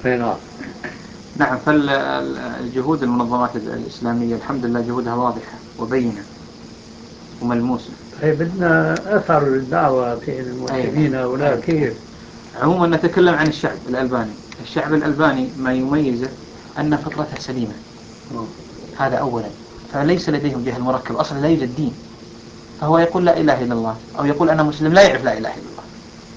نعم. نعم. فالجهود المنظمات الإسلامية الحمد لله جهودها واضحة وبينة وملموسة. هي بدنا أثر الدعوة في أي نعم. المسلمين هؤلاء أي. كيف؟ عموما نتكلم عن الشعب الألباني. الشعب الألباني ما يميزه أن فطرته سليمة، هذا أولا. فليس لديهم جهل مركب، أصلا لا يوجد دين، فهو يقول لا إله إلا الله أو يقول أنا مسلم لا يعرف لا إله إلا الله.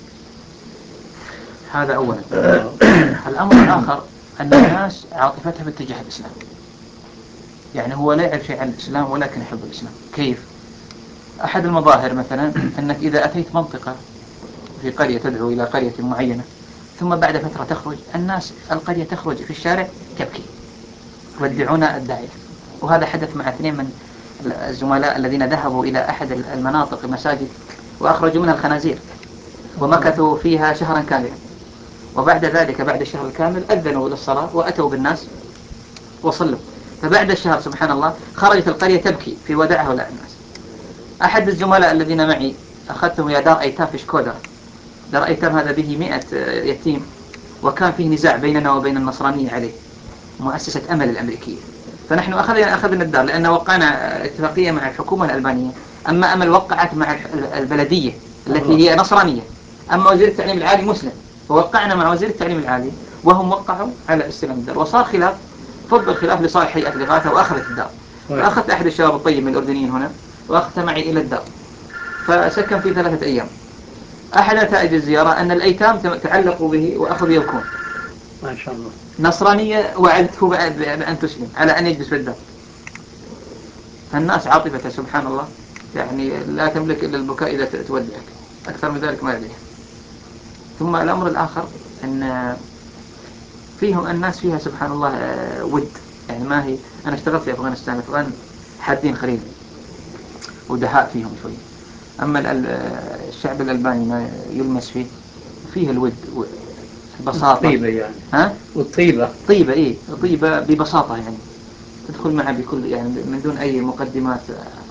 هذا أولا. الأمر الآخر أن الناس عاطفتها باتجاه الإسلام، يعني هو لا يعرف شيء عن الإسلام ولكن يحب الإسلام. كيف؟ أحد المظاهر مثلا أنك إذا أتيت منطقة في قرية تدعو إلى قرية معينة ثم بعد فترة تخرج الناس، القرية تخرج في الشارع تبكي يودعون الداعية. وهذا حدث مع اثنين من الزملاء الذين ذهبوا إلى أحد المناطق المساجد وأخرجوا منها الخنازير ومكثوا فيها شهرا كاملا، وبعد ذلك بعد الشهر الكامل أذنوا للصلاة وأتوا بالناس وصلوا. فبعد الشهر سبحان الله خرجت القرية تبكي في وداع هؤلاء الناس. أحد الزملاء الذين معي أخذتهم إلى دار أيتام في شكودر. دار أيتام هذا به 100 يتيم، وكان فيه نزاع بيننا وبين النصرانية عليه، مؤسسة أمل الأمريكية. فنحن أخذنا الدار لأن وقعنا اتفاقية مع الحكومة الألبانية. أما أمل وقعت مع البلدية التي هي نصرانية، أما وزير التعليم العالي مسلم، فوقعنا مع وزير التعليم العالي وهم وقعوا على استلام الدار، وصار خلاف، فضل الخلاف لصالح هيئة الإغاثة وأخذت الدار. فأخذت أحد الشباب الطيب من الأردنيين هنا وأخذت معي إلى الدار، فسكن في 3 أيام. أحد نتائج الزيارة أن الأيتام تعلقوا به وأخذوا يبكون. ما شاء الله. نصرانية وعدته بأن تسلم على أن يجلس بالدار. فالناس عاطفة سبحان الله يعني لا تملك إلا البكاء إذا تودعك، أكثر من ذلك ما يدري. ثم الأمر الآخر أن فيهم الناس فيها سبحان الله ود، يعني ما هي. أنا اشتغلت في أفغانستان، الأفغان حادين خليل ودهاء فيهم شوي. أما الشعب الألباني ما يلمس فيه الود والبساطة. طيبة يعني. ها؟ والطيبة. طيبة، إيه طيبة ببساطة، يعني تدخل معه بكل، يعني من دون أي مقدمات.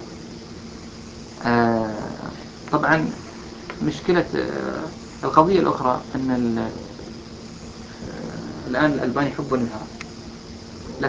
آه طبعا مشكلة القضية الأخرى أن الآن الألباني يحبون العرب،